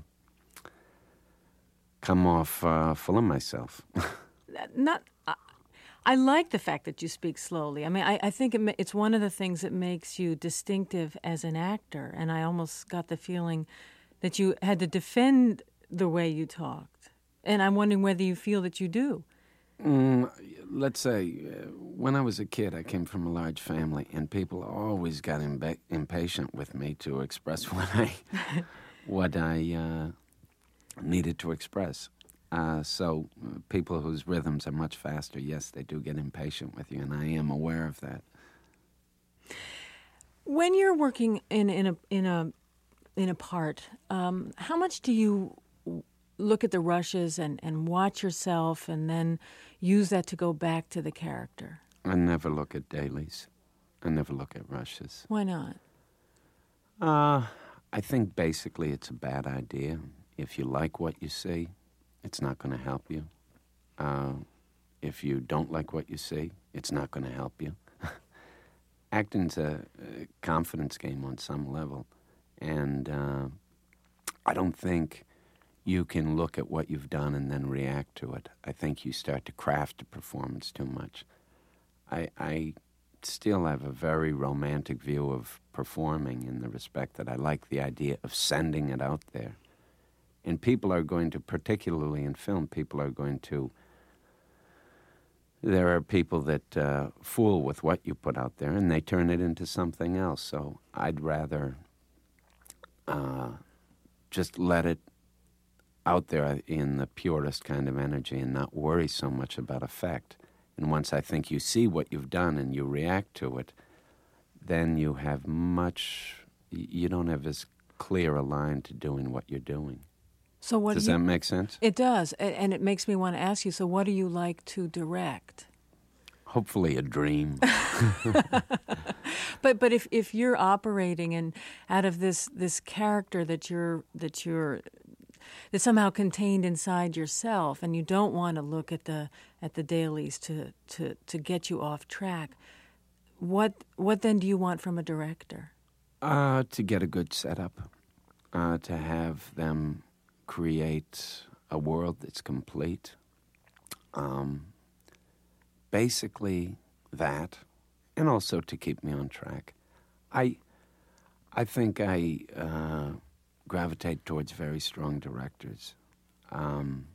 S16: come off uh, full of myself.
S1: Not... I like the fact that you speak slowly. I mean, I, I think it ma- it's one of the things that makes you distinctive as an actor, and I almost got the feeling that you had to defend the way you talked. And I'm wondering whether you feel that you do.
S16: Mm, let's say, uh, when I was a kid, I came from a large family, and people always got imba- impatient with me to express what I, what I uh, needed to express. Uh, so uh, people whose rhythms are much faster, yes, they do get impatient with you, and I am aware of that.
S1: When you're working in, in a in a in a part, um, how much do you look at the rushes and, and watch yourself, and then use that to go back to the character?
S16: I never look at dailies. I never look at rushes.
S1: Why not?
S16: Uh, I think basically it's a bad idea. If you like what you see, it's not going to help you. Uh, if you don't like what you see, it's not going to help you. Acting's a, a confidence game on some level. And uh, I don't think you can look at what you've done and then react to it. I think you start to craft a performance too much. I, I still have a very romantic view of performing in the respect that I like the idea of sending it out there. And people are going to, particularly in film, people are going to, there are people that uh, fool with what you put out there, and they turn it into something else. So I'd rather uh, just let it out there in the purest kind of energy and not worry so much about effect. And once I think you see what you've done and you react to it, then you have much, you don't have as clear a line to doing what you're doing.
S1: So what
S16: does
S1: do you,
S16: that make sense?
S1: It does, and it makes me want to ask you, so what do you like to direct?
S16: Hopefully a dream.
S1: but but if, if you're operating and out of this, this character that you're that you're that's somehow contained inside yourself, and you don't want to look at the at the dailies to, to, to get you off track, what what then do you want from a director?
S16: Uh, to get a good setup, uh, to have them create a world that's complete. Um, basically that, and also to keep me on track. I, I think I uh, gravitate towards very strong directors, um,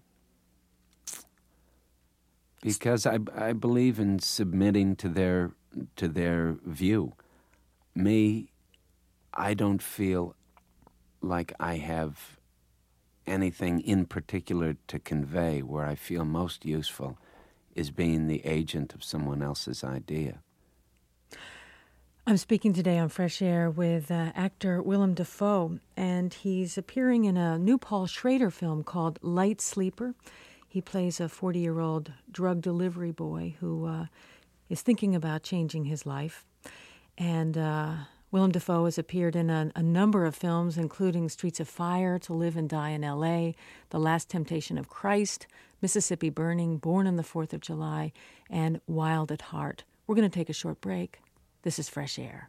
S16: because I, I believe in submitting to their to their view. Me, I don't feel like I have anything in particular to convey. Where I feel most useful is being the agent of someone else's idea.
S1: I'm speaking today on Fresh Air with uh, actor Willem Dafoe, and he's appearing in a new Paul Schrader film called Light Sleeper. He plays a forty-year-old drug delivery boy who uh, is thinking about changing his life. And uh, Willem Dafoe has appeared in a, a number of films, including Streets of Fire, To Live and Die in L A, The Last Temptation of Christ, Mississippi Burning, Born on the fourth of July, and Wild at Heart. We're going to take a short break. This is Fresh Air.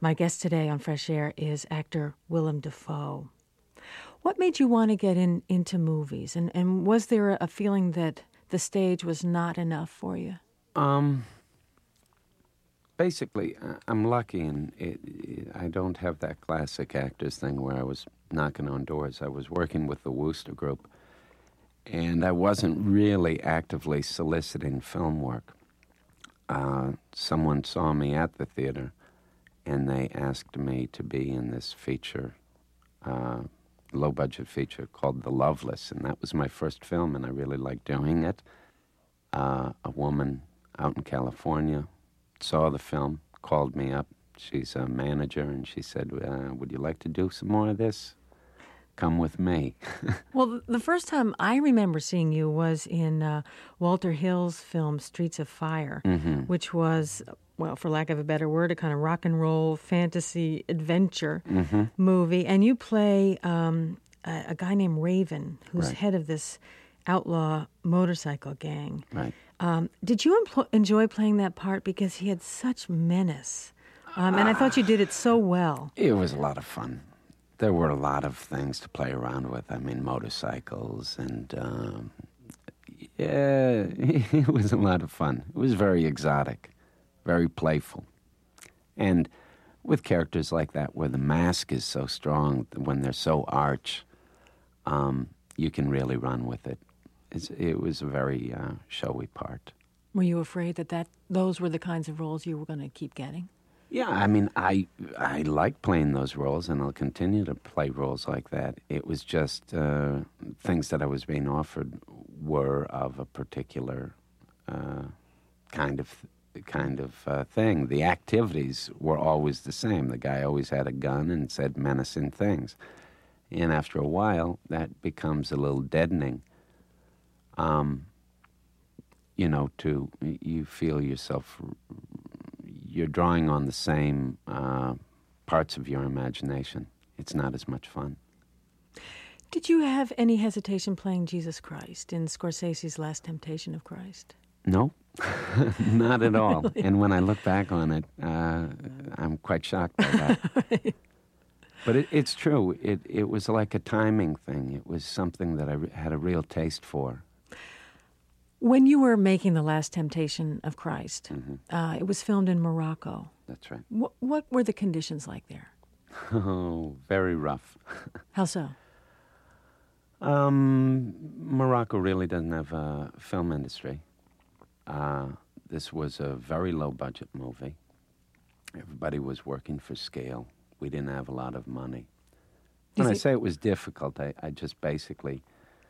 S1: My guest today on Fresh Air is actor Willem Dafoe. What made you want to get in, into movies? And, and was there a feeling that the stage was not enough for you?
S16: Um, basically, I'm lucky, and it, it, I don't have that classic actors thing where I was knocking on doors. I was working with the Wooster Group, and I wasn't really actively soliciting film work. Uh, someone saw me at the theater, and they asked me to be in this feature, uh, low-budget feature called The Loveless, and that was my first film, and I really liked doing it. Uh, a woman out in California saw the film, called me up. She's a manager, and she said, uh, would you like to do some more of this? Come with me.
S1: Well, the first time I remember seeing you was in uh, Walter Hill's film Streets of Fire,
S16: mm-hmm.
S1: which was, well, for lack of a better word, a kind of rock and roll fantasy adventure
S16: mm-hmm.
S1: movie. And you play um, a, a guy named Raven, who's
S16: right.
S1: head of this outlaw motorcycle gang.
S16: Right.
S1: Um, did you empl- enjoy playing that part? Because he had such menace. Um, and I thought you did it so well.
S16: It was a lot of fun. There were a lot of things to play around with. I mean, motorcycles and, um, yeah, it was a lot of fun. It was very exotic, very playful. And with characters like that, where the mask is so strong, when they're so arch, um, you can really run with it. It's, it was a very uh, showy part.
S1: Were you afraid that, that those were the kinds of roles you were going to keep getting?
S16: Yeah, I mean, I I like playing those roles, and I'll continue to play roles like that. It was just uh, things that I was being offered were of a particular uh, kind of kind of uh, thing. The activities were always the same. The guy always had a gun and said menacing things, and after a while, that becomes a little deadening. Um, you know, to you feel yourself. You're drawing on the same uh, parts of your imagination. It's not as much fun.
S1: Did you have any hesitation playing Jesus Christ in Scorsese's Last Temptation of Christ?
S16: No, not at all.
S1: Really?
S16: And when I look back on it, uh, I'm quite shocked by that. Right. But it, it's true. It, it was like a timing thing. It was something that I re- had a real taste for.
S1: When you were making The Last Temptation of Christ,
S16: mm-hmm.
S1: uh, it was filmed in Morocco.
S16: That's right.
S1: What, what were the conditions like there?
S16: Oh, very rough.
S1: How so?
S16: Um, Morocco really doesn't have a film industry. Uh, this was a very low-budget movie. Everybody was working for scale. We didn't have a lot of money. When I say it was difficult, I, I just basically...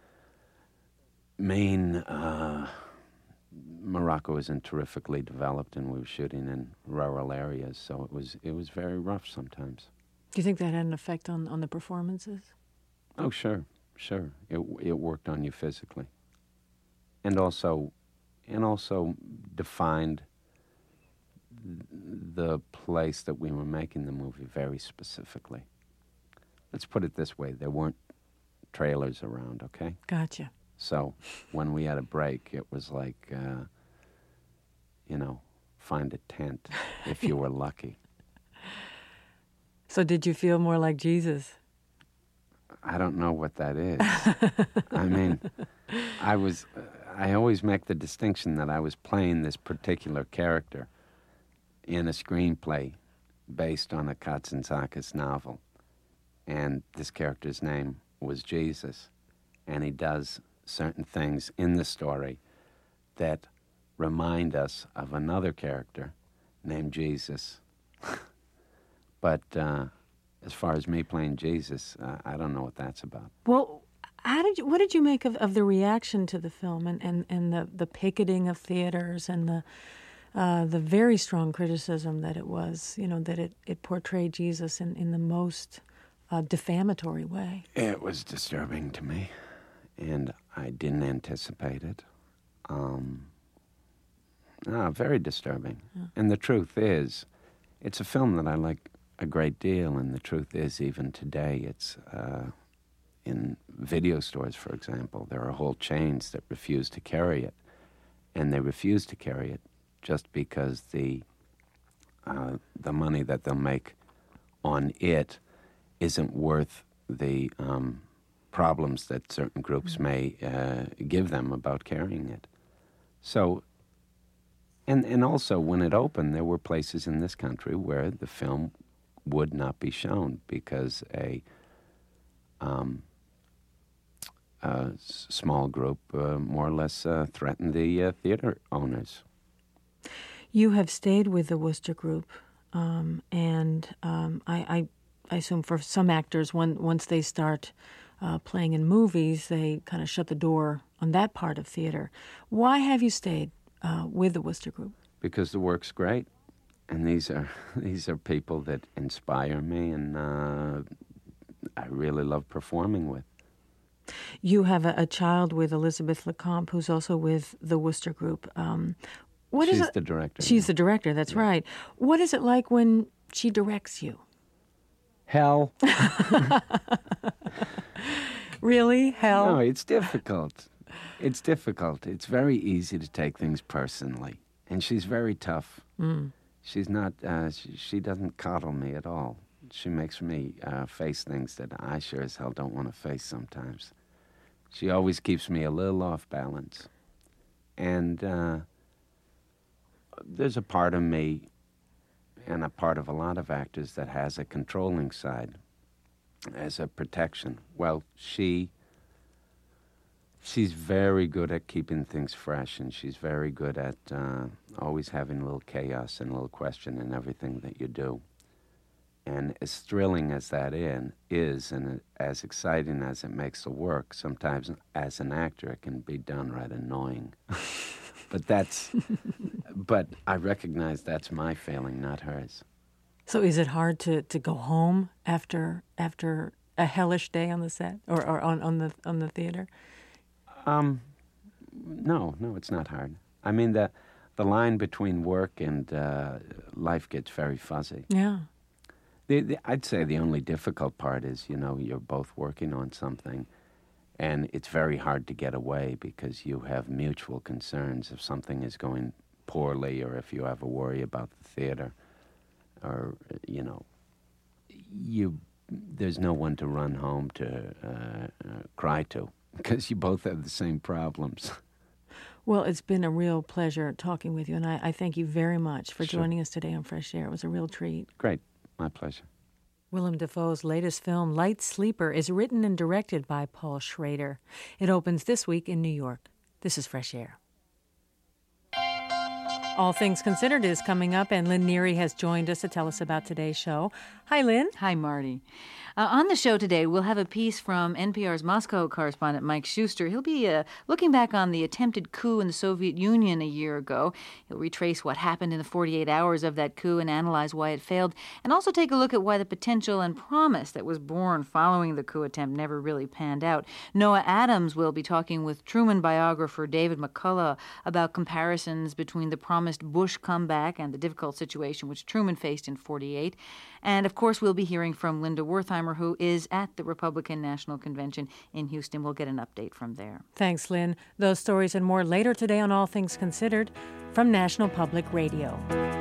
S16: Maine, uh, Morocco isn't terrifically developed, and we were shooting in rural areas, so it was it was very rough sometimes.
S1: Do you think that had an effect on, on the performances?
S16: Oh, sure, sure. It it worked on you physically, and also, and also defined the place that we were making the movie very specifically. Let's put it this way: there weren't trailers around. Okay.
S1: Gotcha.
S16: So when we had a break, it was like, uh, you know, find a tent if you were lucky.
S1: So did you feel more like Jesus?
S16: I don't know what that is. I mean, I was, uh, I always make the distinction that I was playing this particular character in a screenplay based on a Katsantzakis novel. And this character's name was Jesus. And he does certain things in the story that remind us of another character named Jesus. But uh, as far as me playing Jesus, uh, I don't know what that's about.
S1: Well, how did you, what did you make of, of the reaction to the film and, and, and the, the picketing of theaters and the uh, the very strong criticism that it was, you know, that it, it portrayed Jesus in, in the most uh, defamatory way?
S16: It was disturbing to me. And I didn't anticipate it. Um, ah, very disturbing. Yeah. And the truth is, it's a film that I like a great deal, and the truth is, even today, it's uh, in video stores, for example, there are whole chains that refuse to carry it. And they refuse to carry it just because the uh, the money that they'll make on it isn't worth the um, problems that certain groups may uh, give them about carrying it. So, and and also when it opened, there were places in this country where the film would not be shown because a, um, a s- small group uh, more or less uh, threatened the uh, theater owners.
S1: You have stayed with the Wooster Group, um, and um, I, I, I assume for some actors, when, once they start uh, playing in movies, they kind of shut the door on that part of theater. Why have you stayed uh, with the Wooster Group?
S16: Because the work's great, and these are these are people that inspire me, and uh, I really love performing with.
S1: You have a, a child with Elizabeth Lecomte, who's also with the Wooster Group. Um, what
S16: She's
S1: is it?
S16: the director.
S1: She's the director, that's
S16: Yeah.
S1: right. What is it like when she directs you?
S16: Hell.
S1: Really? Hell?
S16: No, it's difficult. It's difficult. It's very easy to take things personally, and she's very tough.
S1: Mm.
S16: She's not. Uh, she, she doesn't coddle me at all. She makes me uh, face things that I sure as hell don't want to face sometimes. She always keeps me a little off balance, and uh, there's a part of me, and a part of a lot of actors that has a controlling side, as a protection. Well, she. She's very good at keeping things fresh, and she's very good at uh, always having a little chaos and a little question in everything that you do. And as thrilling as that in, is, and as exciting as it makes the work, sometimes as an actor it can be downright annoying. But that's, but I recognize that's my failing, not hers.
S1: So is it hard to, to go home after after a hellish day on the set or, or on, on the on the theater?
S16: Um, no, no, it's not hard. I mean, the the line between work and uh, life gets very fuzzy.
S1: Yeah.
S16: The, the, I'd say the only difficult part is, you know, you're both working on something, and it's very hard to get away because you have mutual concerns if something is going poorly or if you have a worry about the theater, or, you know, you there's no one to run home to uh, uh, cry to, because you both have the same problems.
S1: Well, it's been a real pleasure talking with you, and I, I thank you very much for
S16: Sure.
S1: joining us today on Fresh Air. It was a real treat.
S16: Great. My pleasure.
S1: Willem Dafoe's latest film, Light Sleeper, is written and directed by Paul Schrader. It opens this week in New York. This is Fresh Air. All Things Considered is coming up, and Lynn Neary has joined us to tell us about today's show. Hi, Lynn.
S17: Hi, Marty. Uh, on the show today, we'll have a piece from N P R's Moscow correspondent Mike Schuster. He'll be uh, looking back on the attempted coup in the Soviet Union a year ago. He'll retrace what happened in the forty-eight hours of that coup and analyze why it failed, and also take a look at why the potential and promise that was born following the coup attempt never really panned out. Noah Adams will be talking with Truman biographer David McCullough about comparisons between the promised Bush comeback and the difficult situation which Truman faced in forty-eight. And, of course, we'll be hearing from Linda Wertheimer, who is at the Republican National Convention in Houston. We'll get an update from there.
S1: Thanks, Lynn. Those stories and more later today on All Things Considered from National Public Radio.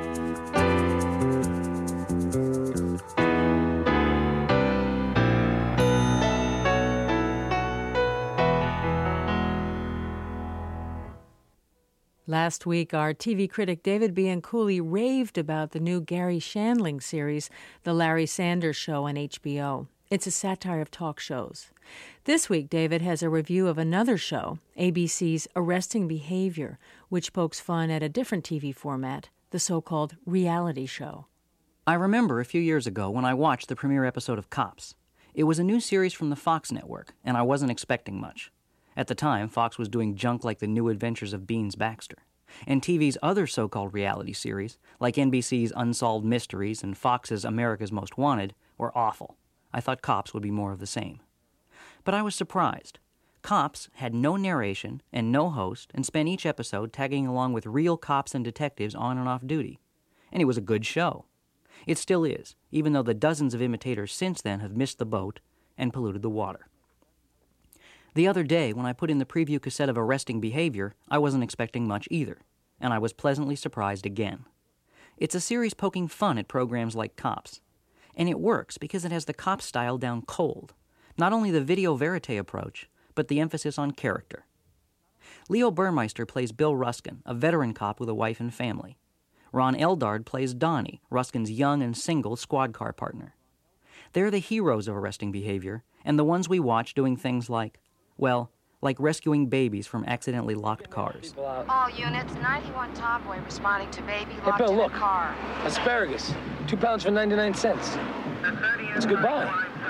S1: Last week, our T V critic David Bianculli raved about the new Gary Shandling series, The Larry Sanders Show on H B O. It's a satire of talk shows. This week, David has a review of another show, A B C's Arresting Behavior, which pokes fun at a different T V format, the so-called reality show.
S18: I remember a few years ago when I watched the premiere episode of Cops. It was a new series from the Fox network, and I wasn't expecting much. At the time, Fox was doing junk like The New Adventures of Beans Baxter. And T V's other so-called reality series, like N B C's Unsolved Mysteries and Fox's America's Most Wanted, were awful. I thought Cops would be more of the same. But I was surprised. Cops had no narration and no host and spent each episode tagging along with real cops and detectives on and off duty. And it was a good show. It still is, even though the dozens of imitators since then have missed the boat and polluted the water. The other day, when I put in the preview cassette of Arresting Behavior, I wasn't expecting much either, and I was pleasantly surprised again. It's a series poking fun at programs like Cops. And it works because it has the cop style down cold. Not only the video verite approach, but the emphasis on character. Leo Burmeister plays Bill Ruskin, a veteran cop with a wife and family. Ron Eldard plays Donnie, Ruskin's young and single squad car partner. They're the heroes of arresting behavior, and the ones we watch doing things like, well, like rescuing babies from accidentally locked cars.
S19: All units, ninety-one Tomboy responding to baby
S20: Hey,
S19: locked
S20: Bill,
S19: in
S20: look.
S19: a car.
S20: Asparagus. Two pounds for ninety-nine cents. It's goodbye.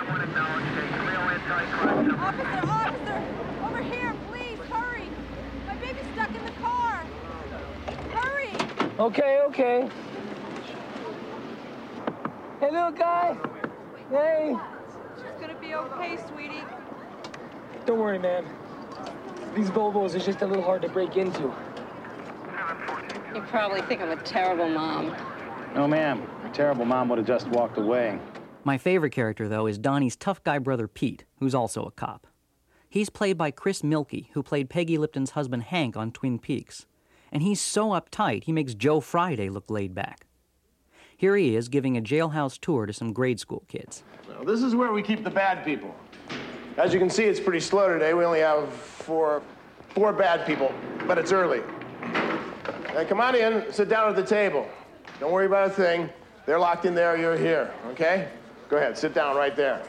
S21: Officer, officer! Over here, please, hurry! My baby's stuck in the car! Hurry!
S20: Okay, okay. Hey, little guy. Hey.
S21: She's gonna be okay, sweetie.
S20: Don't worry, man. These Volvos are just a little hard to break into.
S22: You probably think I'm a terrible mom.
S23: No, ma'am. A terrible mom would have just walked away.
S18: My favorite character, though, is Donnie's tough guy brother Pete, who's also a cop. He's played by Chris Milkey, who played Peggy Lipton's husband Hank on Twin Peaks. And he's so uptight, he makes Joe Friday look laid back. Here he is giving a jailhouse tour to some grade school kids.
S24: Now, this is where we keep the bad people. As you can see, it's pretty slow today. We only have four, four bad people, but it's early. Now, come on in, sit down at the table. Don't worry about a thing. They're locked in there, you're here, okay? Go ahead, sit down right there.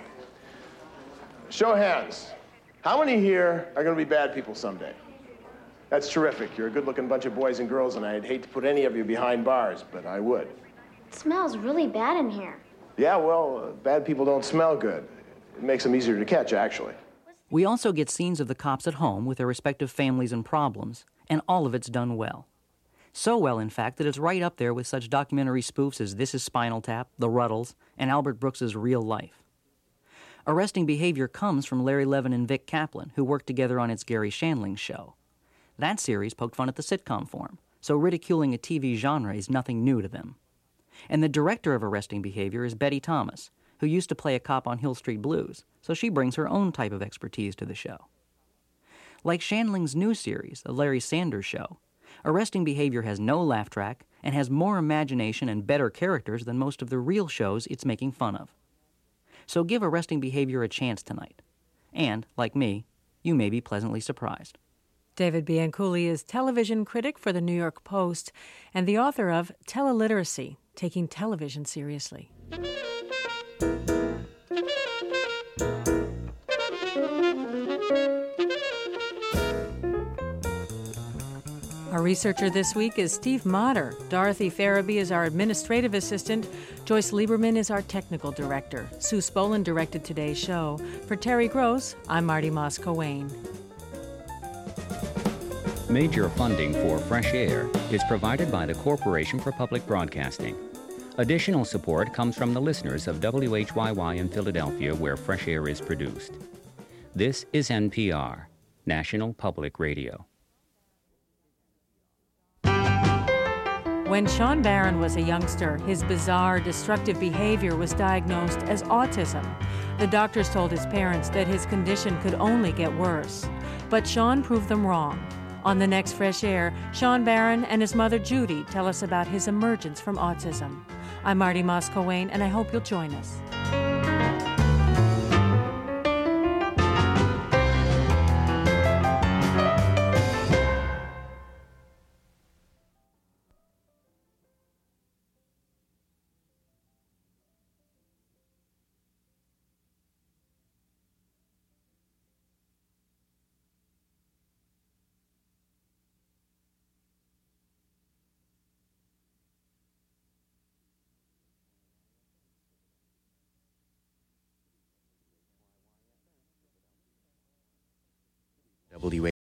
S24: Show of hands. How many here are gonna be bad people someday? That's terrific. You're a good-looking bunch of boys and girls, and I'd hate to put any of you behind bars, but I would.
S25: It smells really bad in here.
S24: Yeah, well, uh, bad people don't smell good. It makes them easier to catch, actually.
S18: We also get scenes of the cops at home with their respective families and problems, and all of it's done well. So well, in fact, that it's right up there with such documentary spoofs as This Is Spinal Tap, The Ruddles, and Albert Brooks's Real Life. Arresting Behavior comes from Larry Levin and Vic Kaplan, who worked together on It's Gary Shandling's show. That series poked fun at the sitcom form, so ridiculing a T V genre is nothing new to them. And the director of Arresting Behavior is Betty Thomas, who used to play a cop on Hill Street Blues, so she brings her own type of expertise to the show. Like Shandling's new series, The Larry Sanders Show, Arresting Behavior has no laugh track and has more imagination and better characters than most of the real shows it's making fun of. So give Arresting Behavior a chance tonight. And, like me, you may be pleasantly surprised.
S1: David Bianculli is television critic for the New York Post and the author of Teleliteracy, Taking Television Seriously. Our researcher this week is Steve Motter. Dorothy Farabee is our administrative assistant. Joyce Lieberman is our technical director. Sue Spolin directed today's show. For Terry Gross, I'm Marty Moss-Cowain.
S10: Major funding for Fresh Air is provided by the Corporation for Public Broadcasting. Additional support comes from the listeners of W H Y Y in Philadelphia, where Fresh Air is produced. This is N P R, National Public Radio.
S1: When Sean Barron was a youngster, his bizarre, destructive behavior was diagnosed as autism. The doctors told his parents that his condition could only get worse. But Sean proved them wrong. On the next Fresh Air, Sean Barron and his mother Judy tell us about his emergence from autism. I'm Marty Moss-Cowain, and I hope you'll join us.
S26: W